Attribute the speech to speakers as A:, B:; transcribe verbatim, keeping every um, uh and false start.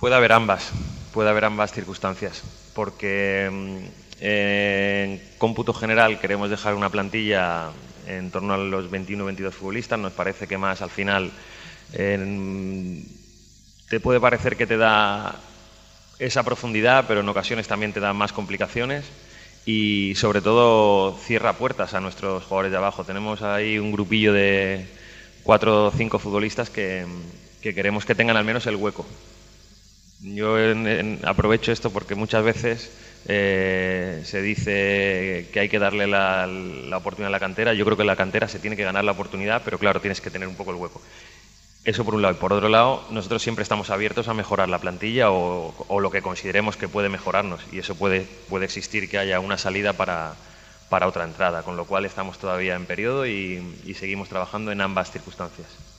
A: Puede haber ambas, puede haber ambas circunstancias, porque eh, en cómputo general queremos dejar una plantilla en torno a los veintiuno o veintidós futbolistas. Nos parece que más al final eh, te puede parecer que te da esa profundidad, pero en ocasiones también te da más complicaciones y sobre todo cierra puertas a nuestros jugadores de abajo. Tenemos ahí un grupillo de cuatro o cinco futbolistas que, que queremos que tengan al menos el hueco. Yo en, en, aprovecho esto porque muchas veces eh, se dice que hay que darle la, la oportunidad a la cantera. Yo creo que la cantera se tiene que ganar la oportunidad, pero claro, tienes que tener un poco el hueco. Eso por un lado. Y por otro lado, nosotros siempre estamos abiertos a mejorar la plantilla o, o lo que consideremos que puede mejorarnos. Y eso puede, puede existir que haya una salida para, para otra entrada. Con lo cual estamos todavía en periodo y, y seguimos trabajando en ambas circunstancias.